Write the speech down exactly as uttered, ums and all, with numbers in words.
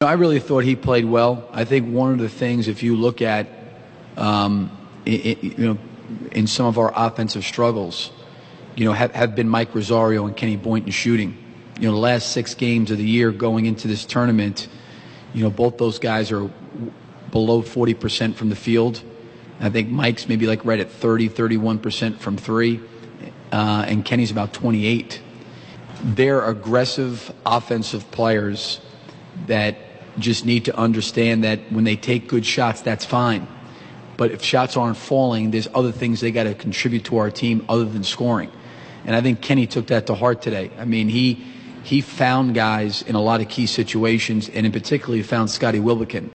I really thought he played well. I think one of the things, if you look at, um, it, it, you know, in some of our offensive struggles, you know, have, have been Mike Rosario and Kenny Boynton shooting. You know, the last six games of the year going into this tournament, you know, both those guys are below forty percent from the field. I think Mike's maybe like right at thirty, thirty-one percent from three, uh, and Kenny's about twenty-eight. They're aggressive offensive players that just need to understand that when they take good shots, that's fine. But if shots aren't falling, there's other things they got to contribute to our team other than scoring. And I think Kenny took that to heart today. I mean, he he found guys in a lot of key situations, and in particular, he found Scotty Wilbekin.